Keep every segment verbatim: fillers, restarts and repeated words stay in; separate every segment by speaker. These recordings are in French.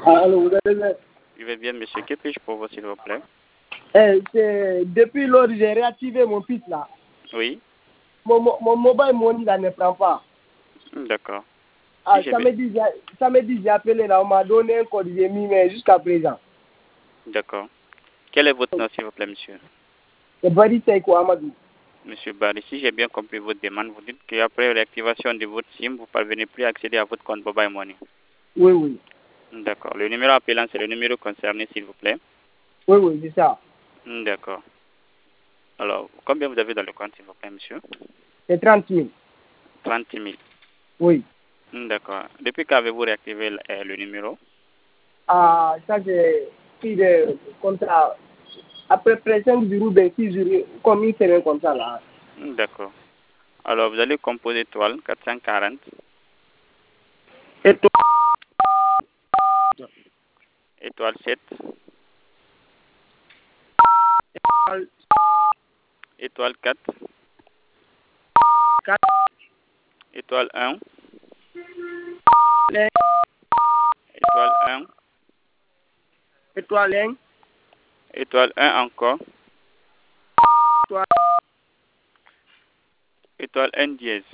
Speaker 1: Alors, vous allez bien?
Speaker 2: Je vais bien, monsieur. Que puis-je pour vous, s'il vous plaît?
Speaker 1: Eh, c'est depuis lors j'ai réactivé mon fils là.
Speaker 2: Oui.
Speaker 1: Mon, mon, mon mobile money là ne prend pas.
Speaker 2: D'accord.
Speaker 1: Ah,
Speaker 2: Si j'ai bien-
Speaker 1: samedi, j'ai- samedi j'ai appelé là, on m'a donné un code, j'ai mis, mais jusqu'à présent.
Speaker 2: D'accord. Quel est votre nom, s'il vous plaît, monsieur?
Speaker 1: C'est Bari Seiko Amadou.
Speaker 2: Monsieur Barry, si j'ai bien compris votre demande, vous dites qu'après réactivation de votre SIM, vous ne parvenez plus à accéder à votre compte Mobile Money.
Speaker 1: Oui, oui.
Speaker 2: D'accord. Le numéro appelant, c'est le numéro concerné, s'il vous plaît.
Speaker 1: Oui, oui, c'est ça.
Speaker 2: D'accord. Alors, combien vous avez dans le compte, s'il vous plaît, monsieur?
Speaker 1: C'est trente mille.
Speaker 2: trente mille.
Speaker 1: Oui.
Speaker 2: D'accord. Depuis qu'avez-vous réactivé le, euh, le numéro?
Speaker 1: Ah, ça j'ai pris de, comme ça, après près cinq jours, ben six jours, comme une semaine comme ça là.
Speaker 2: D'accord. Alors, vous allez composer étoile quatre cent quarante,
Speaker 1: Et toi?
Speaker 2: étoile sept, étoile quatre,
Speaker 1: quatre,
Speaker 2: étoile un,
Speaker 1: les,
Speaker 2: étoile un,
Speaker 1: étoile un,
Speaker 2: étoile un encore,
Speaker 1: étoile
Speaker 2: étoile un dièse.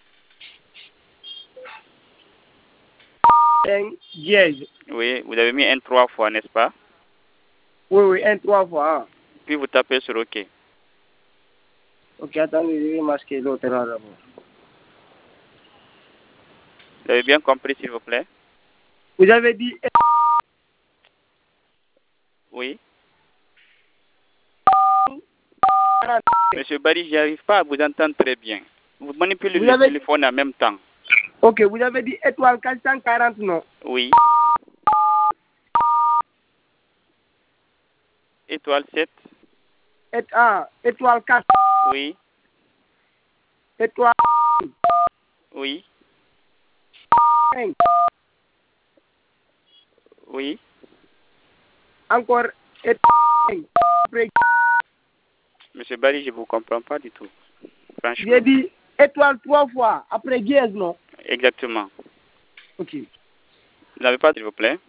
Speaker 1: un, dièse.
Speaker 2: Oui, vous avez mis un trois fois, n'est-ce pas?
Speaker 1: Oui, oui, un trois fois. Hein.
Speaker 2: Puis vous tapez sur OK.
Speaker 1: Ok, attendez, je vais masquer l'autre là d'abord.
Speaker 2: Vous avez bien compris, s'il vous plaît?
Speaker 1: Vous avez dit
Speaker 2: Oui. Monsieur Barry, je n'arrive pas à vous entendre très bien. Vous manipulez
Speaker 1: vous
Speaker 2: le
Speaker 1: avez,
Speaker 2: téléphone en même temps.
Speaker 1: ok, vous avez dit étoile quatre cent quarante, non?
Speaker 2: Oui. Étoile sept.
Speaker 1: Et, ah, étoile quatre,
Speaker 2: Oui.
Speaker 1: étoile
Speaker 2: Oui.
Speaker 1: cinq,
Speaker 2: Oui.
Speaker 1: encore étoile cinq. Après,
Speaker 2: Monsieur Barry, je ne vous comprends pas du tout.
Speaker 1: j'ai
Speaker 2: Franchement.
Speaker 1: dit étoile trois fois, après dièse, non?
Speaker 2: Exactement.
Speaker 1: Ok.
Speaker 2: Vous n'avez pas, s'il vous plaît?